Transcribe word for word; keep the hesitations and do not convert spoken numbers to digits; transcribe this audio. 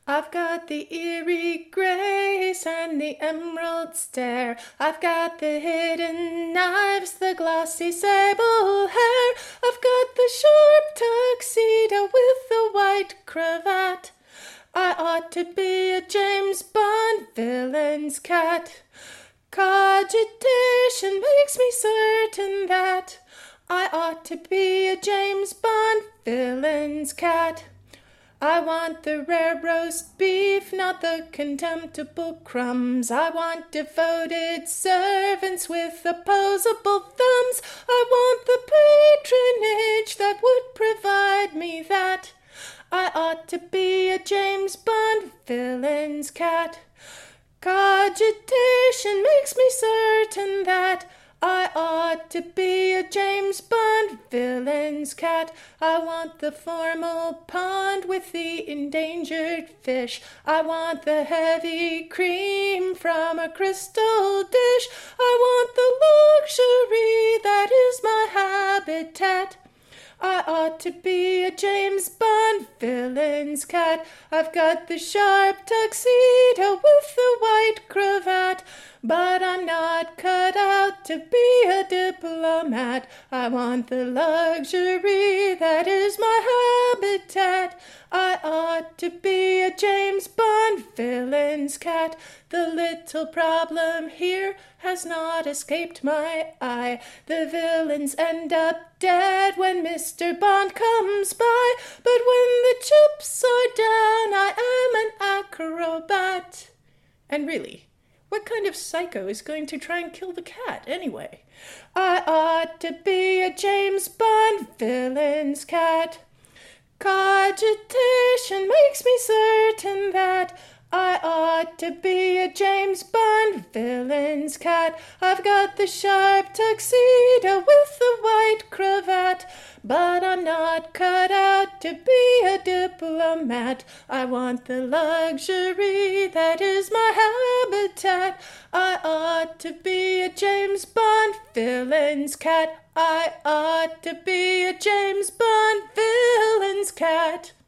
I've got the eerie grace and the emerald stare. I've got the hidden knives, the glossy sable hair. I've got the sharp tuxedo with the white cravat. I ought to be a James Bond villain's cat. Cogitation makes me certain that I ought to be a James Bond villain's cat. I want the rare roast beef, not the contemptible crumbs. I want devoted servants with opposable thumbs. I want the patronage that would provide me that. I ought to be a James Bond villain's cat. Cogitation makes me certain that I ought to be a James Bond villain's cat. I want the formal pond with the endangered fish. I want the heavy cream from a crystal dish. I want the luxury that is my habitat. I ought to be a James Bond villain's cat. I've got the sharp tuxedo with the white cravat, but I'm not cut out to be a diplomat. I want the luxury that is my habitat. I ought to be a James Bond villain's cat. The little problem here has not escaped my eye. The villains end up dead when Mister Bond comes by, but when the chips are down, I am an acrobat. And really, what kind of psycho is going to try and kill the cat, anyway? I ought to be a James Bond villain's cat. Cogitation makes me certain that I ought to be a James Bond villain's cat. I've got the sharp tuxedo with the white cravat, but I'm not cut out to be a diplomat. I want the luxury that is my habitat. I ought to be a James Bond villain's cat. I ought to be a James Bond villain's cat.